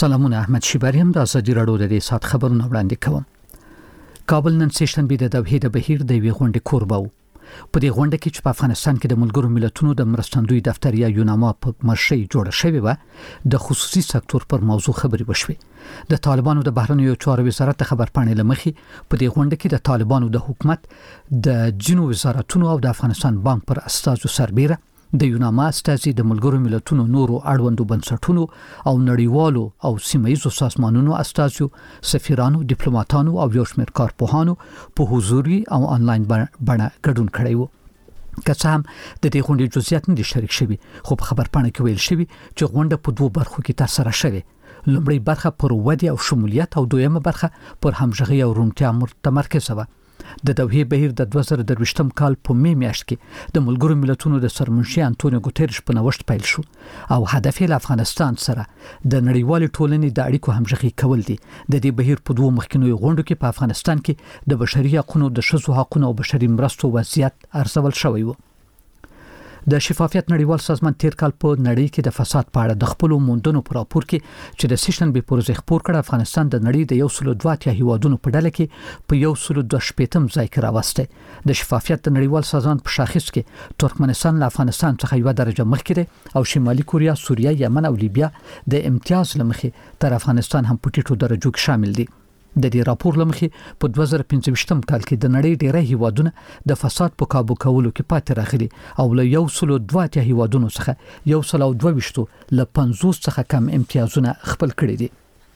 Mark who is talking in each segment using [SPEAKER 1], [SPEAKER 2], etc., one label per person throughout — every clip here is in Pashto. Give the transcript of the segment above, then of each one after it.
[SPEAKER 1] سلامونه احمد شیباریم د ازادي راډیو د سات خبرونه وړاندې کوم. کابل نن سیشن بي د دوحې د بهیر د وی غونډې کوربه و. په دې غونډه کې چې په افغانستان کې د ملګرو ملتونو د مرستندوی دفتر یا یوناما په مرشي جوړه شوې و د خصوصي سکتور پر موضوع خبرې وشوې. د طالبانو د بهرنیو چارو وزارت خبرپاڼې لمخې په دې غونډه کې د طالبانو د حکومت د جنو وزارتونو او د افغانستان بانک پر اساسو سربېره د یوناما استازي د ملګرو ملتونو نورو اړوندو بنسټونو او نړیوالو او سیمه‌ییزو سازمانونو استازو سفیرانو ډیپلوماټانو او یو شمېر کارپوهانو په حضوري او انلاین بڼه ګډون کړی و. که څه هم د دې غونډې جزئیات نه دي شریک شوي، خو په خبرپاڼه کې ویل شوي چې غونډه په دوه برخو کې ترسره شوې. لومړی برخه پر ودې او شمولیت او دویمه برخه پر همغږي او روڼتیا متمرکز و. د دوحې بهیر د 2023م کال په می میاشت کې د ملګرو ملتونو د سرمنشي انټونیو ګوتریش په نوښت پیل شو او هدف یې افغانستان سره د نړیوال ټولنې د اړیکو همغږي کول دي. د دې بهیر په دوه مخکینو غونډو کې په افغانستان کې د بشري حقوقو، د ښځو حقوقو او بشري مرستو وضعیت ارزول شوی و. د شفافیت نړیوال سازمان تیر کال په نړۍ کې د فساد په اړه د خپل موندنو پر راپور کې چې د سیشن به پروژې خبر کړ افغانستان د نړۍ د 102 هیوادونو په ډله کې په 102 ځای کې راوسته. د شفافیت نړیوال سازمان په شاخص کې ترکمنستان له افغانستان څخه یو درجه مخکې دی او شمالي کوریا، سوریه، یمن او لیبیا د امتیاز لمخې تر افغانستان هم په ټیټو درجو کې شامل دي. د دې راپور لمخې په 2015م کال کې د نړۍ ډېری هیوادونه د فساد په کابو کولو کې پاتې راغلي او له 102 هیوادونو څخه 122 له 50 څخه کم امتیازونه خپل کړي دي.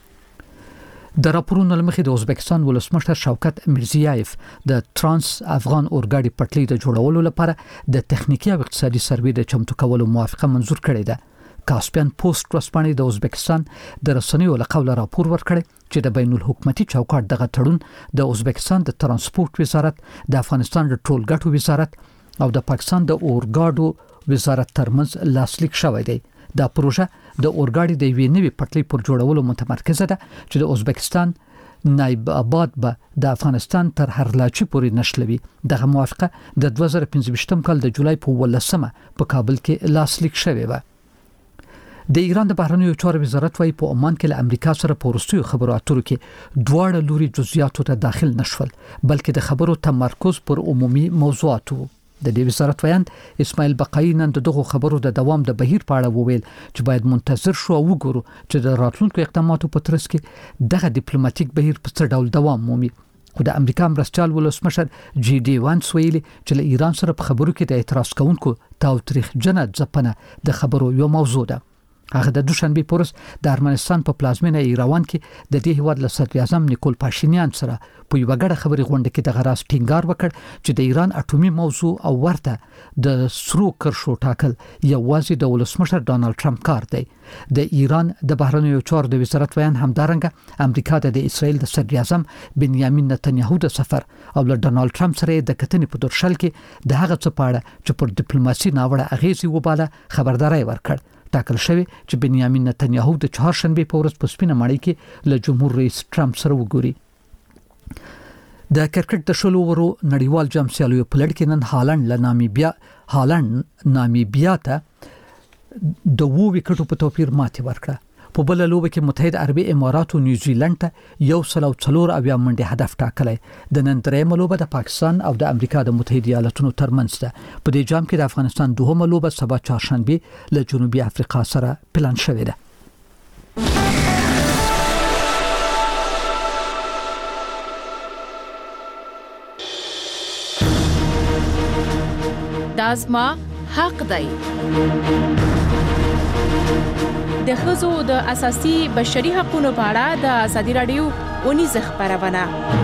[SPEAKER 1] د راپورونو لمخې د ازبکستان ولسمشر شوکت میرزیایف د ترانس افغان اورګاډي پټلۍ د جوړولو لپاره د تخنیکی او اقتصادي سروې د چمتو کولو موافقه منزور کړې ده. کاسپیان پوسټ ورسپانې د ازبکستان د رسنیو له قوله راپور ورکړی چې د بین الحکومتي چوکاټ دغه تړون د ازبکستان د ترانسپورت وزارت، د افغانستان د ټولګټو وزارت او د پاکستان د اورګاډو وزارت ترمنځ لاسلیک شوی دی. دا پروژه د اورګاډي د یوې نوې پټلۍ پر جوړولو متمرکزه ده چې د ازبکستان نایب آباد به د افغانستان تر هرلاچی پورې نشلوي. دغه موافقه د 2015م کال د جولای په 18مه په کابل کې لاسلیک شوې و. د ایران د بهرنیو چارو وزارت وايي په عمان کې له امریکا سره په وروستیو خبرو اترو کې دواړه لوري جزئیاتو ته داخل نشول، بلکې د خبرو تمرکز پر عمومي موضوعاتو. د دې وزارت ویاند اسماعیل بقایي نن دغه خبرو د دوام د بهیر په اړه وویل چې باید منتظر شو او وګورو چې د راتلونکو اقداماتو په ترڅ کې دغه ډیپلوماټیک بهیر په څه ډول دوام مومي. خو د امریکا مرستيال ولسمشر جی ډي وانس ویلي چې له ایران سره په خبرو کې د اعتراض کوونکو تاوتریخجنه ځپنه د خبرو یو موضوع ده. هغه د دوشنبه پورس د ارمنستان په پلازمینه ایروان کې د دې هیواد له صدر اعظم نیکول پاشینیان سره په یو غړ خبري غونډه کې د غراس ټینګار وکړ چې د ایران اټومي موضوع او ورته د سرو کرشو ټاکل یوازې د ولسمشر ډانلډ ټرمپ کار دی. د ایران د بهرنیو چارو د وزارت ویان همدارنګه امریکا د اسرائیل د صدر اعظم بنیامین نتنیاهو د سفر او له ډانلډ ټرمپ سره د کتنې په درشل کې د هغه څه پاړه چې پر ډیپلوماسي ناوړه اغیزي وباله خبرداري ورکړ. ټاکل شوی چې بنیامین نتنیاهو د چهارشنبه په ورځ په سپینه ماڼۍ کې له جمهور رئیس ټرمپ سره وګوري. د کرکټ د شلو ورو نړیوال جام سیالیو په لړ کې نن هالند نامیبیا ته د 2 وکټو په توپیر ماتې ورکړه. په بل لوبه کې متحده عربي امارات او نیوزیلند ته 104 منډه هدف ټاکلې. د نن درېمه لوبه د پاکستان او د امریکا د متحده ایالاتونو ترمنځ ده. په دې جام کې د افغانستان دوهمه لوبه سبا چهارشنبه له جنوبي افریقا سره پلان شوې ده.
[SPEAKER 2] دازما حق دی. د ښځو د اساسي بشري حقوقو په اړه د ازادي راډیو ونیزه خبرونه.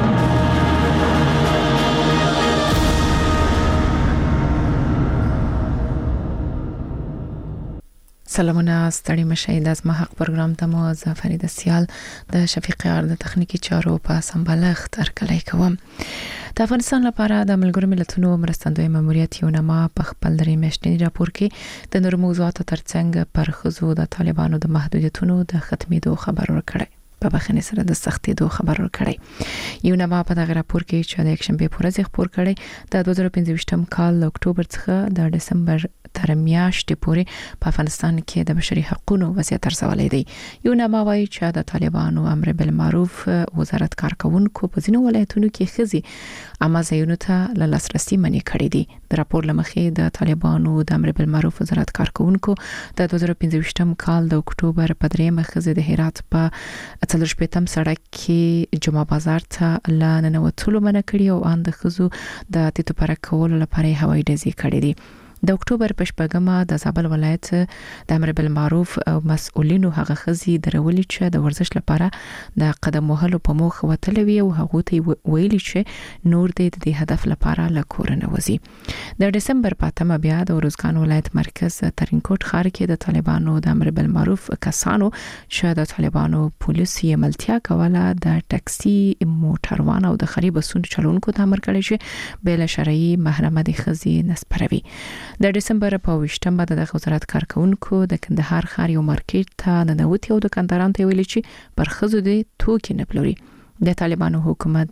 [SPEAKER 2] سلامونه ستړي مشي د ازما حق پروګرام ته مو فرید سیال د شفیق یار د تخنیکی چارو په سمبالښت ارکلای کوم. د افغانستان لپاره د ملګرو ملتونو مرستندوی ماموریت یوناما په خپل درې میاشتني راپور کې د نورو موضوعاتو ترڅنګ پر ښځو د طالبانو د محدودیتونو د ختمېدو خبر ورکړی. په بخښنې سره د سختي دوه خبر ورکړی. یوناما په دغه راپور کې چې د یکشنبه پر ورځ خبر کړی د 2015 کال له اکتوبر څخه د دسمبر تر میاشتې پورې په افغانستان کې د بشري حقوقو وضعیت ارزولې دی. یوناما وايي چې د طالبانو امر بالمعروف وزارت کارکونکو په ځینو ولایتونو کې خزي عامه ځایونو ته له لاسرسي منع کړی دی. د راپور لمخې د طالبانو د امر بالمعروف وزارت کارکونکو د 2015 کال د اکتوبر په 3 خزي د هرات په 40 سړک کې جمعه بازار ته لانه وټولو منع کړی او ان د خزو د تیتو پر کول لپاره هوایي ډزې کړې دي. د اکتوبر په شپږمه د زابل ولایت د امر بالمعروف او مسؤلینو هغه خزي درولې چې د ورزش لپاره د قدم وهلو په موخ وتلوي او هغه ته ویلي چې نور د هدف لپاره لکورنه وزي. د دسمبر په 8 بیا د روزګان ولایت مرکز ترینکوټ ښار کې د طالبانو د امر بالمعروف کسانو چې د طالبانو پولیسي عملتیا کوله د ټاکسي موټروان او د خري بسونو چلونکو ته امر کړی چې بل شرعي محرمه د خزي نسپروي. د دسمبر په 28مه د وزارت کارکونکو د کندهار ښار یو مارکیټ ته ننوتي او د کندهاران ته ویل چې پر خزو د توکي نه پلوري. د طالبانو حکومت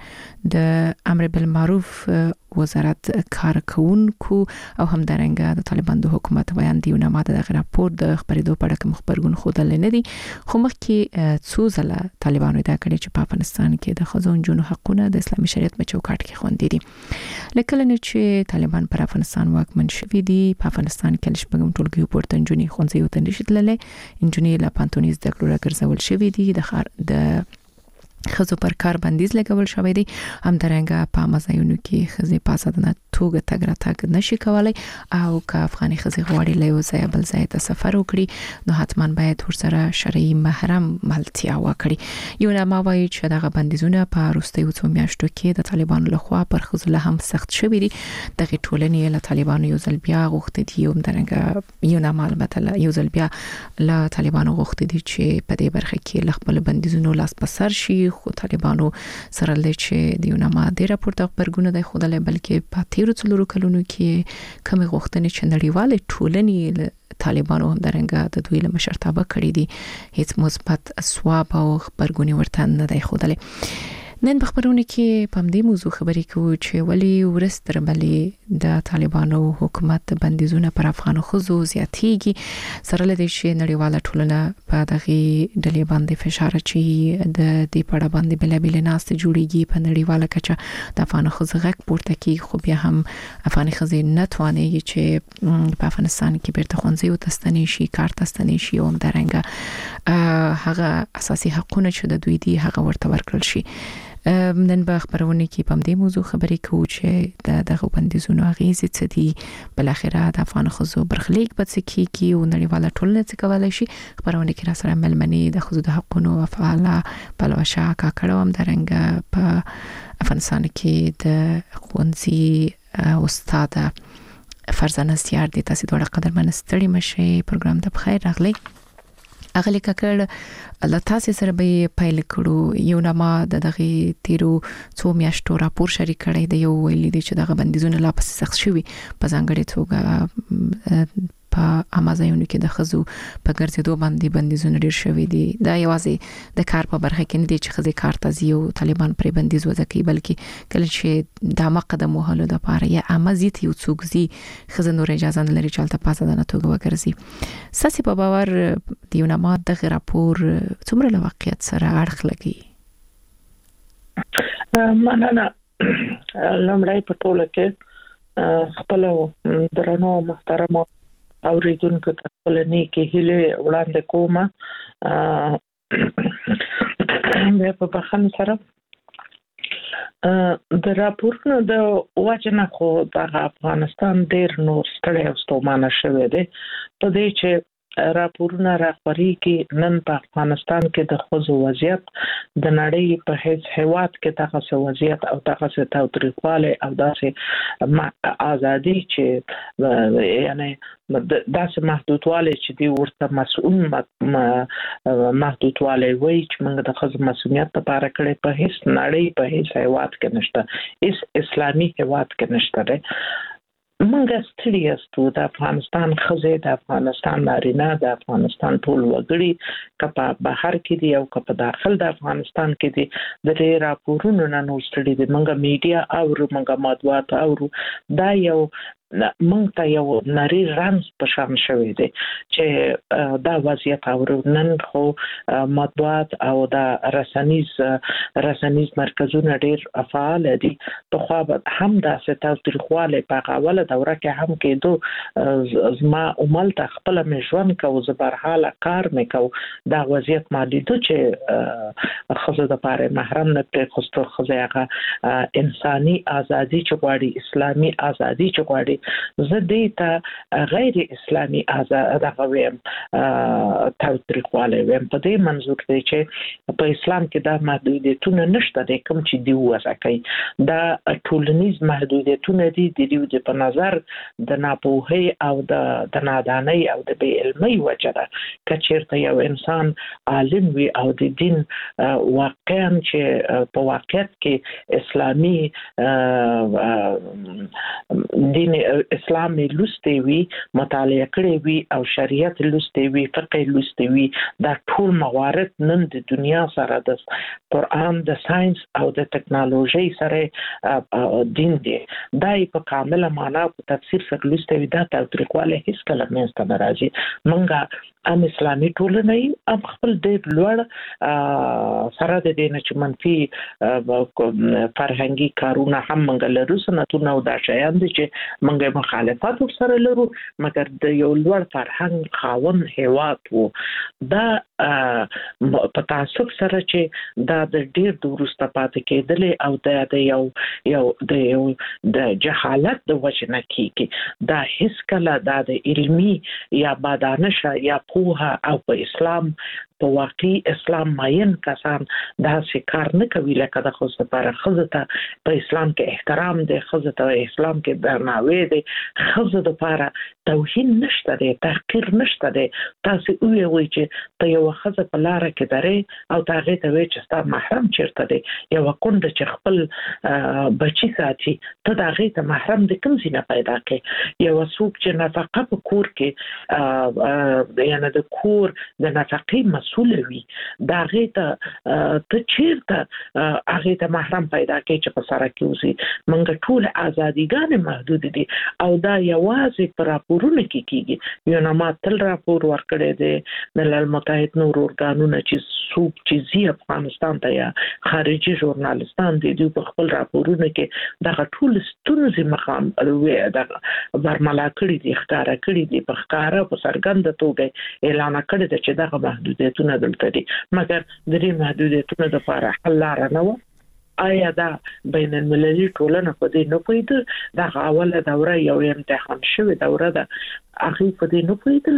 [SPEAKER 2] د امر بالمعروف وزارت کارکونکو او همدارنګه د طالبانو د حکومت بیان دی نه ماده د راپور د خبرېدو په اړه کوم خبرګون خودل نه دي. خو مخکې څو ځله طالبانو دا کړی چې په افغانستان کې د خزو جنو حقونه د اسلامي شریعت په چوکاټ کې خوندي دي. لکه نه چې طالبان پر افغانستان واکمن شوي دي، په افغانستان کې لشبګم ټولګي پورته جنونی خونځي او تنشتللې انجونی لا پانتونیز د کلوره ګرځول شوي دي. د خزو پر کار بندیز لګول شوی دی. همدارنګه په مزایونو کې خزي پاسدنه توګه تګ راتګ نشي کولای او که افغاني خزي غواړي له یو ځای بل ځای ته سفر وکړي نو حتما باید ورسره شرعي محرم ملتیا وکړي. یو نامه وايي چې دغه بندیزونه په وروستیو څو میاشتو کې د طالبانو لخوا پر خزو له هم سخت شوی دي. دغه ټولنې له طالبانو یو ځل بیا غوښتي دي او همدارنګه یو نامه البته یو ځل بیا له طالبانو غوښتي دي چې په دې برخه کې خپل بندیزونو لاس په سر شي. خو طالبانو سره لږ چې د یوناما د راپورټ خبرګونه د خوده بلکې په تیرو څلورو کلونو کې کوم غوښتنې چې نړیواله ټولنې طالبانو همدارنګه د دوی له مشرتابه کړې دي هیڅ مثبت ثواب او خبرګونی ورته نه دی خودلې. نن په خبرونه کې په دې موضوع خبرې کوو چې ولی ورستر بلې د طالبانو حکومت بندیزونه پر افغانو خزو زیاتېږي سره لدی چې نړیواله ټولنه په دغه ډلې باندې فشار چي د دې پړه باندې بلابل ناس جوړیږي په نړیواله کچه د افغانو خزو غږ پورته کوي. خو بیا هم افغاني خزو نه تواني چې په افغانستان کې بیرته خونځي او تستنی شي کار تستنی شي او همدارنګه هغه اساسي حقوقونه چې د دوی دي هغه ورته ورکړل شي. نن په خبرونه کې په دې موضوع خبرې کوو چې دغه بندیزونو اغیزې څه دي، بل اخره د افغان خزو برخلیک په څه کې او نړیواله ټولنه څه کولای شي. خبرونه کې را سره ملمنې د خزو د حقوقو فعاله پلوشا کاکړه هم درنګ په افغانستان کې د خوندزي استاد فرزانه سیار دي. تاسو دوه قدرمن ستړي مشه پروګرام ته بخیر راغلی. اغلی ککړ له تاسو سره به پیل کړو. یو نامه دغه تیرو څو میاشتو راپور شریک کړی دی. یو ویلي دی چې دغه بندیزونه لا پس سخت شوي په ځانګړي توګه په امازایونو کې د خزو په ګرځېدو باندې بندیزونه ډیر شوي دي. دا یوازې د کار په برخه کې نه دي چې خزي کار تزي او طالبان پر بندیز وځي بلکې کله چې د مقدم وهلو د پاره یا امازیت یو څوګزي خزه نور اجازه نه لري چلته پاسه د نتوګه وګرځي. ساسي په باور دیونه ما د راپور څومره له واقعیت سره اړخ لګي؟
[SPEAKER 3] مننه. لمړی په ټوله کې خپل درنو محترم اوریدونکو ته خپل نیکه هیله وړاندې کوم. مې په بخښنه سره د راپورونو د واجنه خو د افغانستان ډیر نور ستړي او ستومانه شوه دي په دې چې راپورونه راخوري کې نن په افغانستان کې د خزو وضعیت د نړۍ په هیڅ هیواد کې تاسو وضعیت او تاسو تاوتریخواله او داسې ازادي چې یعنی داسې محدودواله چې دی ورته مسؤل محدودواله وي چې موږ د خزو مسؤلیت لپاره کړي په هیڅ نړۍ په هیڅ هیواد کې نشته، هیڅ اسلامي هیواد کې نشته. منګه ستړي استو د افغانستان خزه د افغانستان نارینه د افغانستان ټول وګړي کپا بهر کې دی او کپا داخل د افغانستان کې دی د دې راپورونو نه نو ستړي دي منګه میډیا او منګه مطبوعات او دا یو مونږ ته یو نری رنځ په شان شوی دی چې دا وضعیت او نن خو مطبوعات او دا رسنیز مرکزونه ډیر فعال دي په خو هم دا ستاسو تاریخواله په اوله دوره کې هم کېدو زما عمل ته خپل مژون کو زبرحاله کار مې دا وضعیت مالیدو چې خزه د پاره محرم نه پر خوستو خزه هغه انساني ازادي چغواړي اسلامي ازادي چغواړي زه دې ته غیر اسلامي آزاد غویم تاریخواله ویم په دې منظور دی چې په اسلام کې دا محدودیتونه نشته د کوم چې دی وځکای دا ټولنیز محدودیتونه دي د په نظر د ناپوهي او د نادانۍ او د بې علمۍ وجره کچیرته یو انسان عالم وي او د دین واقعا چې په واقعیت کې اسلامي دین اسلام لوستي وي مطالعه کړی وي او شریعت لوستي وي فقه لوستي وي دا ټول موارد نن د دنیا سره د قرآن د ساينس او د ټکنالوژي سره دین دی دا په کامله معنا په تفسیر سره لوستي وي دا تاریخواله هیڅ کله مېسته ناراضي منګه ام اسلامي ټولنه ام خپل د لوړ سره د دین چې منفي فرهنګي کارونه هم منګه لرو سنتونه او دا شیان دي چې منګه مخالفت سره لرو مګر د یو لوړ فرهنګ خاون هیواد وو دا په تاسو سره چې دا د ډیر دورسته پاتې کېدل او د جهالت د وجنه کیږي دا هیڅ کله د علمي یا بادانشه یا پوها او په اسلام په واقعي اسلام ماین کسان دا کار نه کوي لکه د خصوص لپاره خزته په اسلام کې احترام دی خزته په اسلام کې درناوی دی خزته لپاره توهین نشته دی تحقیر نشته دی تاسو وی چې ته یو خزه په لار کې درې او تاغه ته وی چې ستا محرم چیرته دی یو کند چې خپل بچی ساتي ته داغه ته محرم د کوم ځای نه پیدا کې یو څوک چې نفقه په کور کې یعنی د کور د نفقې مسؤل وي داغه ته چیرته هغه ته محرم پیدا کې چې په سره کې اوسي منګه ټول ازاديګان محدود دي او دا یوازې پر راپورونه کې کیږي یو نه ما تل راپور ورکړی دی ملل متحد نور ارګانونه چې څوک چې زی افغانستان ته یا خارجي ژورنالستان دي په خپل راپورونه کې دا ټول ستونزې مقام دا برملا کړی دي ښکارا کړی دي په ښکارا په سرګند توګه اعلان کړی دی چې دا محدودیتونه دلته دي مګر د دې محدودیتونو لپاره حل لار نه و آیا دا بین المللي ټولنه په دې نه پوهېدل دا اوله دوره یو امتحان شوی دوره ده هغه په دې نه پوهېدل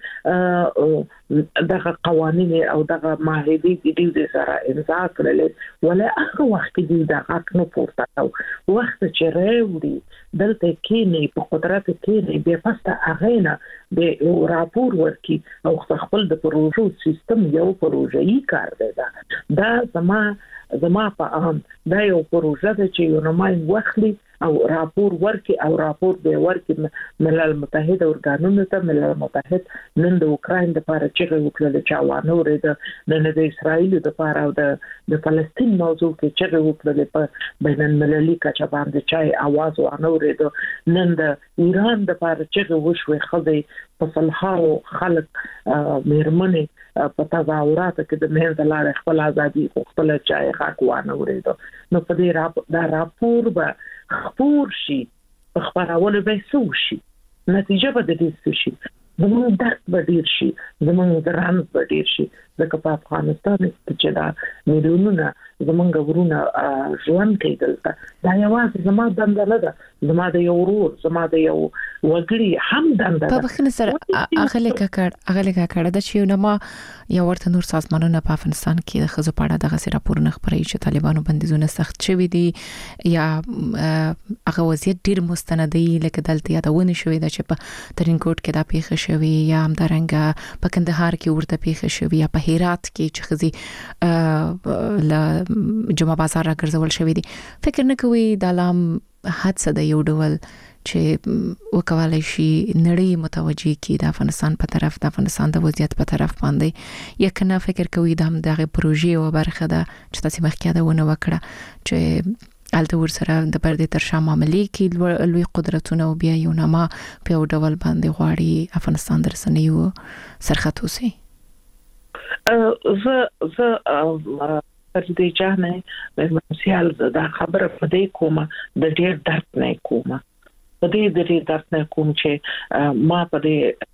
[SPEAKER 3] چې دغه قوانين او دغه معاهدې د سره امضا کړل ولا هغه وخت کې دا حق نه پورته او وخت چې راوړي دلته کې نه په قدرت کې نه به فسته هغه نه به راپور ورکي او خپل د پروژو سیستم یو پروژه‌ای کار دی دا زما په عام دا یو پروژه ده چې یو نمای وخلی او راپور ورکي او راپور به ورکي ملل متحد ارګانونو ته ملل متحد نن د اوکراین لپاره چې وکړل چې وانه ورته نن د اسرایل لپاره او د فلسطین موضوع کې چې وکړل په بین المللي کچه باندې چې आवाज وانه ورته نن د ایران لپاره چې وشوي خدای په صلحاو خلق میرمنې په تظاهرات کې د مهر د لار خپل ازادي خپل چای حق وانه ورته نو په دې راپور به خبر شي خبرونه به سو شي نتیجه به د دې شي زموږ درد به ډیر شي زموږ دران به ډیر شي ځکه په افغانستان کې چې دا میلیونونه زموږ ورونه ژوند کوي دلته دا یوازې زما دنده نه ده زما د یو ورور زما د یو وګړي هم دنده
[SPEAKER 2] په بخښنه سره اغله کړه د چې نو ما یو ورته نور سازمانونه په افغانستان کې د خزو پاړه دغه راپورونه خبري چې طالبانو بندیزونه سخت شوي دي یا هغه وضعیت ډیر مستندي لکه دلته یادونه شوې ده چې په ترینکوټ کې دا پیښه شوې یا هم درنګ په کندهار کې ورته پیښه شوې یا په هرات کې چې خزي ل جمعه بازار راګرځول شوې دي فکر نه کوي د لام حادثه د یو ډول چې وکولای شي نړۍ متوجي کی د افغانستان په طرف د افغانستان د وضعیت په طرف باندې یکنه فکر کوي د هم دغه پروژې او برخه ده چې تاسو مخکې دا ونه وکړه چې الته ورسره د پردې تر شا معاملې کې لوی قدرتونه او بیا یو نامه په یو ډول باندې غواړي افغانستان درسنیو سرخط اوسي.
[SPEAKER 3] زه پر دې ځانه مسیال دا خبره په دې کومه د ډېر درد نه کومه په دې د ډېر درد نه کوم چې ما په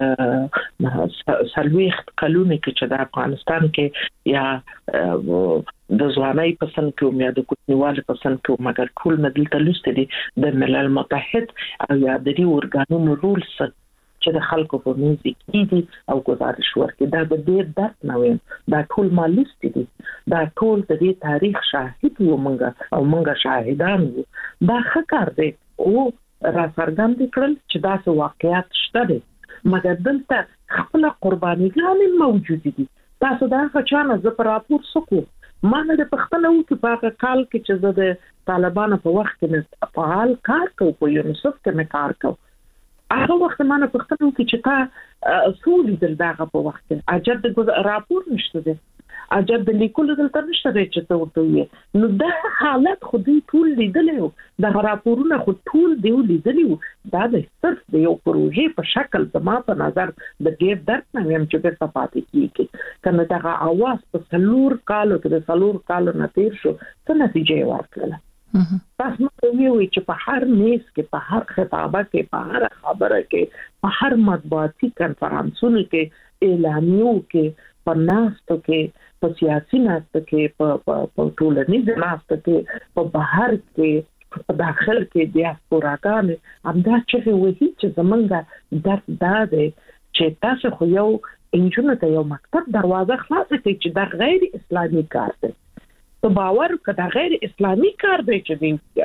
[SPEAKER 3] دې سلويخت کلونه کې چې د افغانستان کې یا د ځواني پسند کوم یا د کوټنیوال پسند کوم مګر ټول مدل تلوست دي د ملل متحد او یا د دې اورګانونو رولز چې د خلکو په منځ کې دي او گزارش ورکړي دا د ډېر درد نه ویم دا ټول مالست دي دا ټول د دې تاریخ شاهد وو مونږه شاهدان وو دا ښکار دی او را څرګند کړل چې دا څه واقعیت شته دي مګر دلته خپل قربانيګان موجود دي تاسو دا څنګه ز پر راپور سکو ما نه د پښتنو کې په کال کې چې زه د طالبانو په وخت کې فعال کار کوم په یونیسف کې مې کار کوم هغه وخت ما نه پښتنو کې چې تا سولې دل داغه په وخت کې اجر د راپور نشته دي اجر د لیکلو دلته نشته چې ته ورته نو دا حالت خو دې ټول لیدلو د راپورونو خو ټول دی لیدلو دا د صرف د یو پروژې په شکل زما په نظر د ډېر درد نه ویم چې په پاتې کیږي کنه دا اواز په څلور کالو کې د څلور کالو نه تیر شو څه نتیجه ورکړه پس نو وی چې په هر میز کې په هر خطابه کې په هر خبره کې په هر مطبوعاتي کنفرانسونو کې اعلامیو کې په ناستو کې په سیاسي ناستو کې په ټولنیز ناستو کې په بهر کې په داخل کې دیاسپوراګان همدا چې وایي چې زمونږ درد دا دی چې تاسو خو یو انجنونو ته یو مکتب دروازه خلاصه کړئ چې دا غیر اسلامي کار دی تو باور کړه غیر اسلامي کار دی چې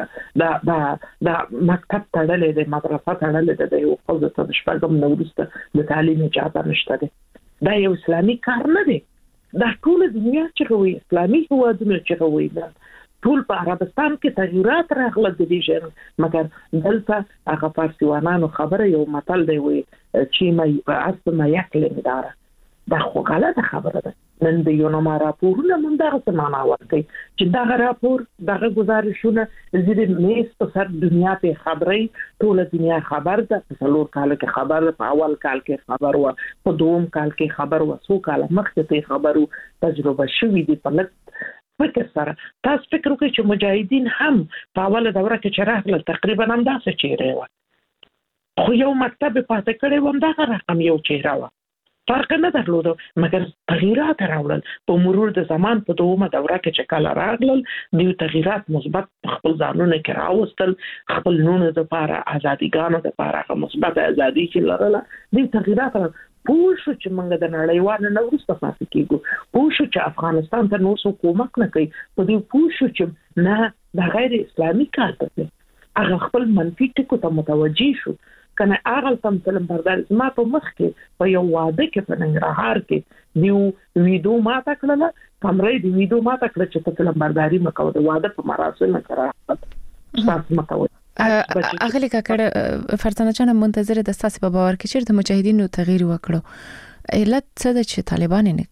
[SPEAKER 3] دا مکتب تړلې دی مدرسه تړلې ده یو خو د شپږم نورسته د تعلیم اجازه نشته ده دا یو اسلامي کار نه دی دا ټول دنیا چې وي اسلامي هوادونه چې وي دا ټول په عربستان کې تغیرات راغله د دې ژوند مګر دلته هغه فارسیوانانو خبره یو متل دی وي چې ما اصل ما یکل مدار دا خو غلطه خبره ده نن د یو نوم راپورونه من دا څه معنا ورکړي چې دا راپور دغه گزارشونه زیات میس په سر دنیا په خبري ټول دنیا خبر ده په څلور کال کې خبر په اول کال کې خبر و په دوم کال کې خبر و څو کال مخکې ته خبرو تجربه شوې دي په لږ فکر سره تاسو فکر وکړئ چې مجاهدین هم په اوله دوره کې چې راغلل تقریبا هم داسې چیرې و خو یو مکتب پاتې کړی و دا رقم یو چیرې و فرق نه درلود مګر تغیرات راوړل په مرور د زمان په دومره دوره کې چې کله راغلل دیو تغیرات مثبت خپل ځانونه کې راوستل خپل نونو د لپاره ازاديګانو د لپاره مثبت ازادي چې لرله دیو تغیرات پوښ چې موږ د نړیوال نه ورسته پاتې کیږو پوښ چې افغانستان ته نور څه کومک نه کوي په دې پوښ چې نه د غیر اسلامي کار کوي هغه خپل منفي ټکو ته متوجي شو کنه هغه تم فلم بردار ما په مخ کې په یو واده کې په ننګرهار کې دیو ویډیو ما تکړه کمرې دی ویډیو ما تکړه چې په فلم برداري مکو د واده په مراسم کې تاسو مکو
[SPEAKER 2] اغلی کاکړه فرزانه جان منتظر د تاسو په باور کې چې د مجاهدینو تغییر وکړو علت څه د چې طالبان نه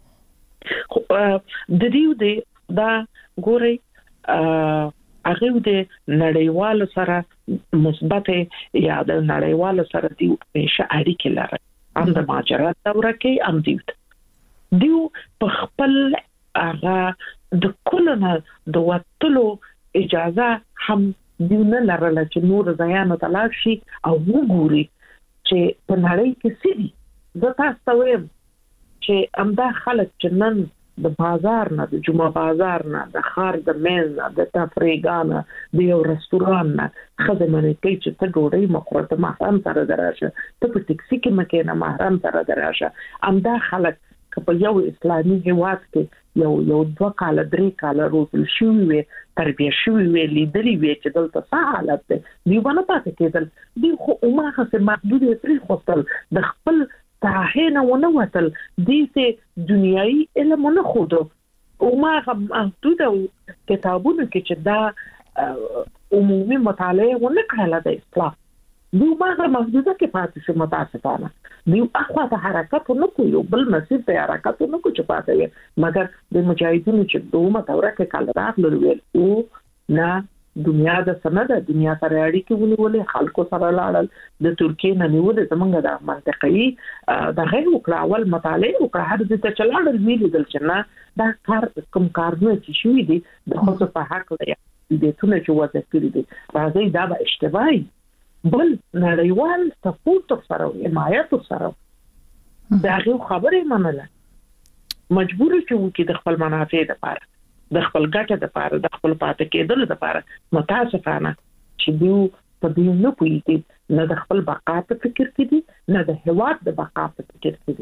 [SPEAKER 2] کوي
[SPEAKER 3] د دیو دی دا ګوري هغه د نړیوال سره مثبت یا د نړیوال سره دی همیشه اړیکې لري هم د ماجرا دوره کې هم دیو په خپل هغه د کلونه د وټلو اجازه هم دیو نه لرله چې نور ځایانو تلاش شي او وګوري چې په نړۍ کې سړي د تاسو وایم چې امدا خلک چې نن د بازار نه د جمعه بازار نه د خار د مېز نه د تفریګانه د یو رستوران نه خدمت کوي چې ته ډوډۍ مخورته محرم سره دراشه ته په ټیکسي کې مکه نه محرم سره دراشه امدا خلک په یو اسلامي هیواد کې یو 2 کال 3 کال روزل شوی تربیه شوی لیدلی وی چې دلته څه حالت دی دیونه پاتې کېدل دی خو عمره څه محدود پری خوستل د خپل تاهنه ونه وتل دې دنیاي علم نه خودو او ما محدود کتابونو کې چې دا عمومي مطالعه ونه کړل د اسلام دیو ماغه محدوده کې پاتې شو متاسفانه دیو اخوا ته حرکت نه کوي بل مسیر ته حرکت نه کوي چې پاتې وي مګر د مجاهدینو چې دومره دوره کې کال راغلل ویل او نه دنیا د سند دنیا سره اړیکې ونیولې خلکو سره لاړل د ترکیه نه نیولې زمونږ د منطقي د غیر وکړه اول مطالعه وکړه هر څه چې لاړل ویل چې نه دا کار کوم کارونه چې شوې دي د خصوص په حق لري د ټول چې وځي کړی دي راځي دا به اشتباهي بل نړیوال سپورت سره حمایت سره دا یو خبره منله مجبور شو چې د خپل منافع لپاره د خپل ګټه لپاره د خپل پاتې کېدل لپاره متاسفانه چې دیو په دې نه پوهیږي نه د خپل بقا په فکر کې دي نه د هواد د بقا په فکر کې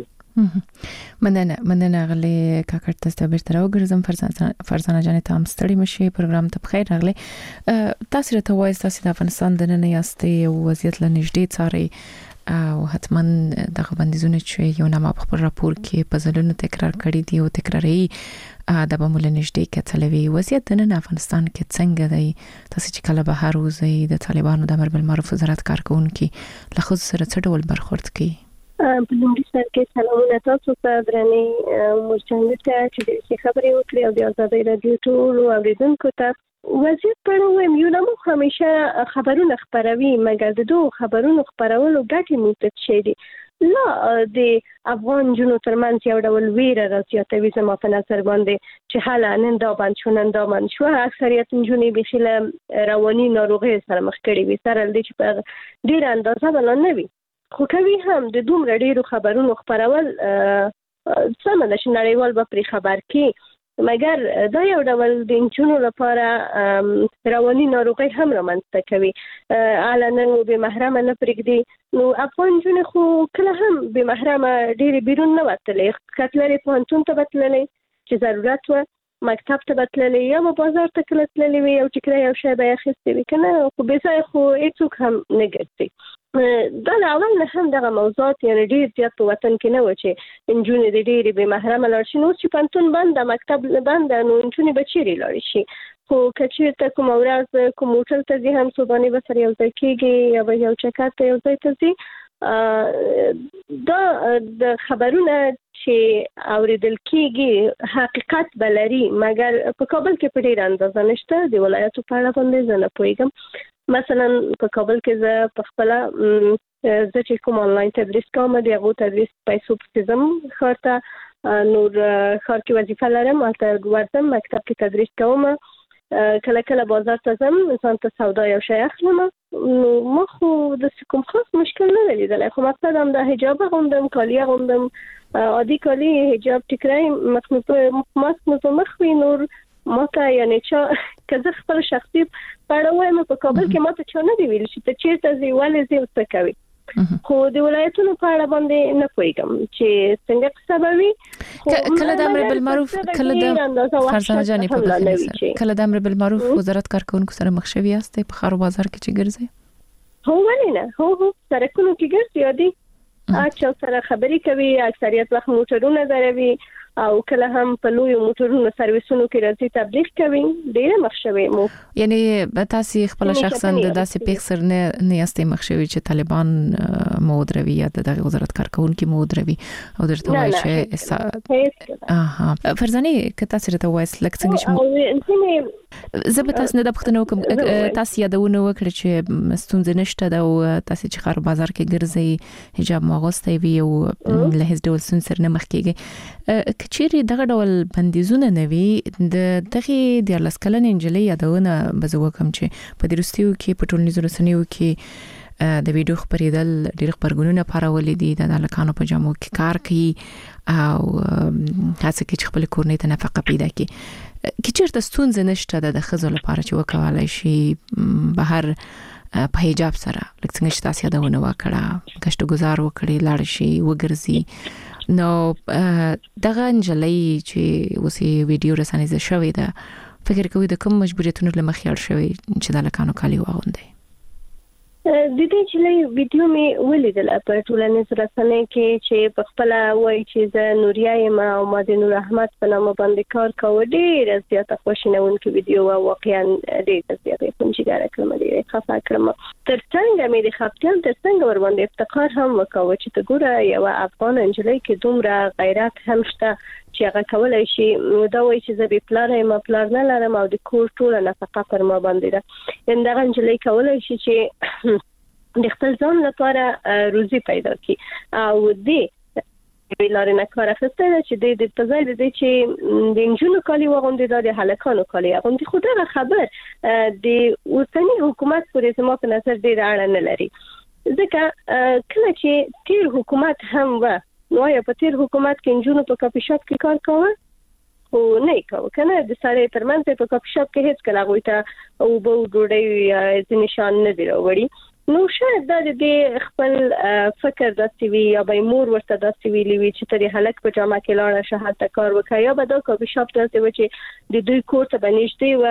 [SPEAKER 3] دي
[SPEAKER 2] مننه غلي کاکړ تاسو به تر وګرځم فرزانه جان ته هم ستړي مشي پروګرام ته بخیر راغلي تاسو ته وایي تاسو د افغانستان د نن یاستې وضعیت لنږدې څاري او حتما دغه بندیزونه چې یو نامه په خپل راپور کې په ځلونو تکرار کړی دی او تکراري د بمول نږدې کې تلوي وضعیت د نن افغانستان کې څنګه دی تاسو چې کله بهر وځي د طالبانو د امر بالمعروف وزارت کارکونکو له خود سره څه ډول برخورد کوي
[SPEAKER 4] په لومړي سر کې سلامونه تاسو ته درنې مرچنګ ته چې خبرې وکړې او د آزادۍ رادیو ټول اوریدونکو ته وضعیت په اړه وایم یو نمو همیشه خبرونه خبروي مګر د دوه خبرونو خبرولو ګټې موجود شي دي لا د افغان جنو ترمنځ یو ډول ویره راځي زما په نظر باندې چې حالا نن دا باندې شو نن دا باندې شو اکثریت جنونی بخیله رواني ناروغي سره مخ کړي وي سره د چې په ډیر اندازه بل نه وي خو کوي هم د دومره ډیرو خبرونو خبرول سم د نړیوال په خبر کې مګر دا یو ډول د انجونو لپاره رواني ناروغي هم رامنځته کوي علنا به محرم نه پرېږدي نو افغان جون خو کله هم به محرم ډېر بیرون نه وتلې کتلې پوهنتون ته وتلې چې ضرورت و مکتب ته وتلې یا بازار ته کله تللې وي او چې کله یو شی به اخیستې وي کنه خو به ځای خو هیڅوک هم نه ګرځي دا اول نه هم دغه موضوعات یعنی ډیر زیات په وطن کې نه و چې انجونې د ډېرې به محرم لاړ شي نو چې پوهنتون بند مکتب بند نو انجونې به چیرې لاړ شي خو کچېرته کوم ورځ کوم هوټل ته ځي هم صبحانه به سره یو ځای کېږي یا به یو چکر ته یو ځای ته ځي دا د خبرونه چې اوریدل کېږي حقیقت بلري مګر په کابل کې په ډېر اندازه نشته د ولایتو په اړه باندې زه نه پوهیږم مثلا په کابل کې زه په خپل زه چې کوم آنلاین تدریس کوم د هغه تدریس پیسو په سیستم خاطر نور خار کې وظیفه لرم البته ورته مکتب کې تدریس کوم کله کله بازار ته ځم انسان ته سودا یو شی اخلم نو ما خو د کوم خاص مشکل نه لیدل خو مقصد هم د حجاب غوندم کالی غوندم عادي کالی حجاب ټکرای مخ مخوي نور ماته یعنی چې کله خپل شخصي پړه وایم په کابل کې ماته چا نه دی ویل چې ته چیرته ځې ولې ځې څه کوي خو د ولایتونو په اړه باندې نه پوهیږم چې څنګه قصابوي
[SPEAKER 2] کله د امر بالمعروف کله د فرزانه جانې په بخیر کله د امر بالمعروف وزارت کارکونکو سره مخ شوی است په خارو بازار کې چې ګرځي
[SPEAKER 4] هو ولې نه هو سرکونو کې ګرځي عادي اچھا سره خبرې کوي اکثریت وخت موټرونه دروي او کله هم په لوی موټرونو سرویسونو کې راځي تبلیغ کوي ډیره مخشوي مو
[SPEAKER 2] یعنی تاسو خپل شخصا د داسې پیښ نه یاستئ مخشوي چې طالبان مودروي یا د وزارت کارکونکو مودروي او درته وایي چې فرزانه کته سره ته وایي لکه څنګه زه به تاسو نه د پښتنو کوم تاسو یادونه وکړه چې ستونزې نشته دا او تاسو چې خار بازار کې ګرځي حجاب ماغوستي وي او له هیڅ ډول سنسر نه مخ کېږي کچېری دغه ډول بندیزونه نوي د دغه د لسکلن انجلي یادونه بزو کوم چې په درستیو کې په ټولنیزو رسنیو کې د ویډیو خبرېدل ډېر خبرګونونه پارولې دي د لکانو په جامو کې کار کوي او هڅه کوي چې خپل کورنۍ ته نفقه پیدا کړي کچېرته ستونزې نشته د خزو لپاره چې وکولای شي بهر په حجاب سره لکه څنګه چې تاسو یادونه وکړه کشته گزار وکړي لاړ شي وګرځي نو دغه انجلۍ چې وسی ویډیو رسنیزه شوې ده فکر کوي د کوم مجبوریتونو لمخې اړ شوی چې د لکانو کالی واغوندي
[SPEAKER 4] د دې چې ویډیو می ولیدل په ټولنیز رسنۍ کې چې په خپل وایي چې زه نوریا یم او ما د نور احمد په نامه باندې کار کوي ډېر زیاته خوشینونکې ویډیو او واقعا ډېر زیاته پنځګاره کړم ډېر خفه کړم ترڅنګ مې د خپل ترڅنګ ور باندې افتخار هم وکاوه چې ته ګوره یو افغان انجلۍ کې دومره غیرت هم شته چې هغه کولای شي دا وایي چې زه به پلان یم پلان نه لرم او د کور ټول نفقه پر ما باندې ده ان دا انجلۍ کولای شي چې د خپل ځان لپاره روزي پیدا کړي او د ویلارنه کار اخیستل چې د تزای د چې د انجونو کالي وغوندي د هلکانو کالي وغوندي خو دا خبر د اوسنی حکومت پورې زما په نظر ډیر اړه نه لري ځکه کله چې تیر حکومت هم و نو یا په تیر حکومت کې انجونو په کافي شاپ کې کار کوي خو نه کوي کنه د ساره ترمنځ په کافي شاپ کې هیڅ کله غوښته او به ډوډۍ د نشان نه دی وړي نو شاید د دې خپل فکر د سیوی یا به مور ورته د سیوی لوي چې ترې هلک په جامه کې لاړه شهادت کار وکړي یا به د کافي شاپ ته چې د دوی کور ته بنشتي و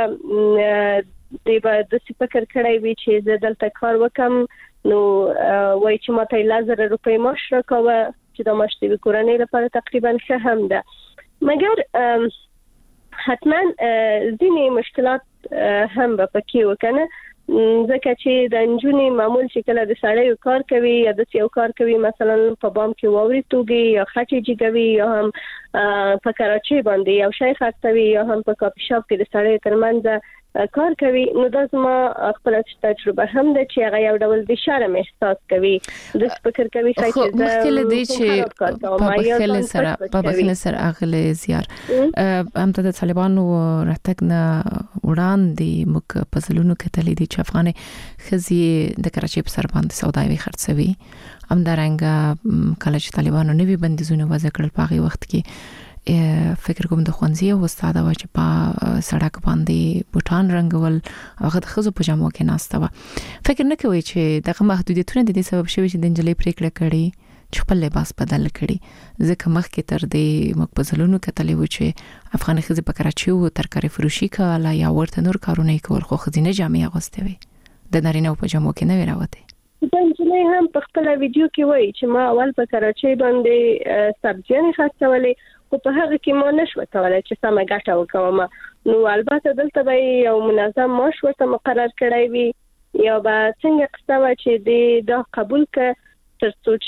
[SPEAKER 4] د د فکر کړی وي چې زه دلته کار وکم نو وای چې ماته 1000 روپۍ معاش راکوه چې د معاش د کورنۍ لپاره تقریبا ښه هم ده مګر حتما ځینې مشکلات هم به پکې وکنه ځکه چې د انجونی معمول چې کله د سړیو کار کوي یا د یو کار کوي مثلا په بام کې ووري توګي یا خټي جګوي یا هم په کراچي باندې یو شای خاصوي یا هم په کافي شاپ کې د سړیو ترمنځ کار کوي نو دا زما خپل تجربه هم ده چې هغه یو ډول د شرم احساس کوي د فکر کوي چې
[SPEAKER 2] مخکله دی چې په بخل سره اغله زیار هم ته د طالبانو راتګ نه وړاندې مک په زلونو کې تللی دي چې افغاني خزي د کراچي په سر باندې سوداوي خرڅوي هم درنګ کله چې طالبانو نوي بندیزونه وضع کړل په هغه وخت کې فکر کوم د خوانزي او استاد وا چې په سړک باندې بوتان رنگول هغه د خزو په جامو کې ناسته و فکر نه کوي چې دغه محدودیتونه د دې سبب شوی چې د انجلۍ پریکړه کړي چې خپل لباس بدل کړي ځکه مخکې تر دې مقبزلونو کتلې و چې افغان خزي په کراچي او ترکاري فروشي کوله یا ورته نور کارونه کول خو خزینه جامې اغوستې وي د نارینه په جامو کې نه وراوته
[SPEAKER 4] د انجلۍ هم په خپل ویډیو کې وایي چې ما اول په کراچي باندې سبزیان خرڅولې خو په هغه کې ما نشو کولای چې سم ګټه وکوم نو البته دلته به یو منظم معاش ورته مقرر کړی وي یا به څنګه قصه چې دا قبول ک ترڅو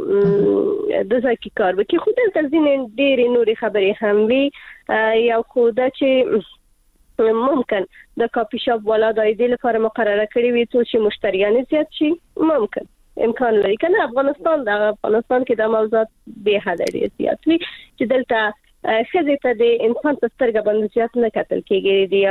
[SPEAKER 4] چې د ځکه کار وکړي خو دلته ځینې ډېرې نورې خبرې هم وي یا خو دا چې ممکن د کافي شاپ والا د دې لپاره مقرره کړی وي چې مشتریان زیات شي ممکن امکان لري کنه افغانستان کې د موضوعات به حد ډیر زیات وي چې دلته خزه ته د انسان په سترګه باندې زیات نه کتل کېږي دی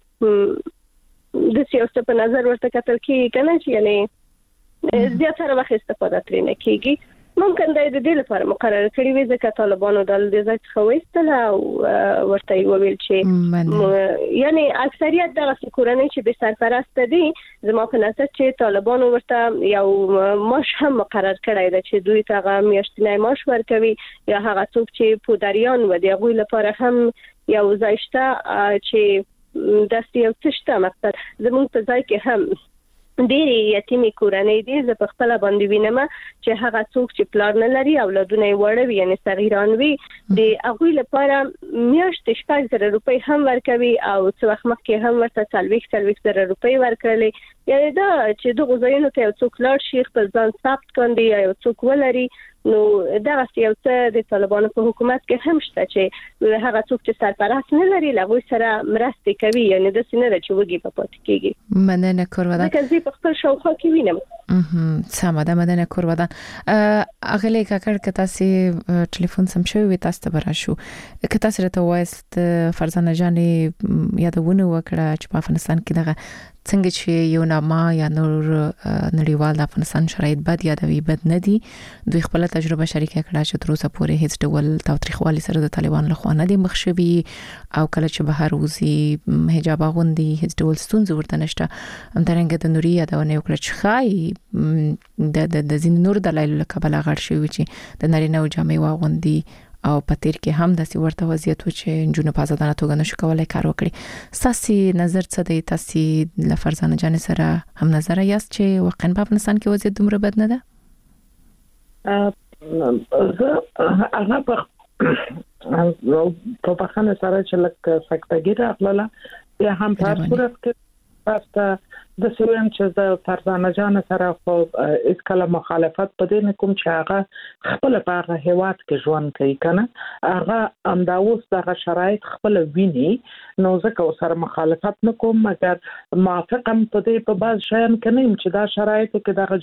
[SPEAKER 4] او د سیاست په نظر ورته کتل کېږي کنه چې یعنی زیاتره وخت استفاده ترې نه کېږي ممکن د دې لپاره مقرره کړی وي ځکه طالبانو د دې ځای خويستل او ورته ویل چې یعنی اکثریت دغه کورنۍ چې به سرپرست دي زما په نظر چې طالبانو ورته یو معاش هم مقرر کړی دی چې دوی ته میاشتنی معاش ورکوي یا هغه څوک چې پودریان و دی غوی لپاره هم یو ځای شته چې داسې یو څه شته مقصد زموږ په ځای کې هم ډېری یتیمې کورنۍ دي زه په خپل باندې وینم چې هغه څوک چې پلان نه لري اولادونه یې وړوي یعنی صغیران وي د هغه لپاره میاشت 6000 روپۍ هم ورکوي او څو وخت مخکې هم ورته 40,000 روپۍ ورکړلې یعنی دا چې د غوځینو ته یو څوک لاړ شي خپل ځان ثبت کړي یا یو څوک ولري نو دا یو څه د طالبانو په حکومت کې هم شته چې هغه څوک چې سرپرست نه لري لغوي سره مرسته کوي یعنی د سینې چې وګي په پات کېږي
[SPEAKER 2] مننه کورودا
[SPEAKER 4] چې په خپل شاوخوا کې وینم
[SPEAKER 2] سمه ده مننه کورودا اغلی کاکړ کته سي ټلیفون سم شوی وي تاسو ته براشو کته سره ته وایست فرزانه جانې یادونه وکړه چې په افغانستان کې دغه څنګه چې یو نامه یا نور نړیوال د افغانستان شرایط بد یادوي بد نه دي دوی خپل تجربه شریکه کړه چې تر اوسه پورې هیڅ ډول تاوتریخوالي سره د طالبان له خوا نه دي مخ شوي او کله چې بهر وزي حجاب غوندي هیڅ ډول ستونزه ورته نشته همدارنګه د نوري یادونه یو کړه چې خای د زین نور دلایل له کبل غړ شوی چې د نارینه او جامې واغوندي او په تیر کې هم د ورته وضعیت چې جنونو په ازادانه توګه نشو کولای کار وکړي. تاسو نظر څه دی؟ تاسو له فرزانه جان سره هم نظر یاست چې واقعا په افغانستان کې وضعیت دومره بد نه ده؟
[SPEAKER 3] هغه په بخانه سره چې لکه سکتګی راغله یا هم په صورت کې پاسته د سویم چې د فرزانه جان سره خو اس کله مخالفت پدې نه کوم چې هغه خپل په هغه هیواد کې ژوند کوي کنه هغه انداوس د شرایط خپل ویني نو ځکه سره مخالفت نه کوم مګر موافقم پدې په بعض شیان کې نه چې دا شرایط کې د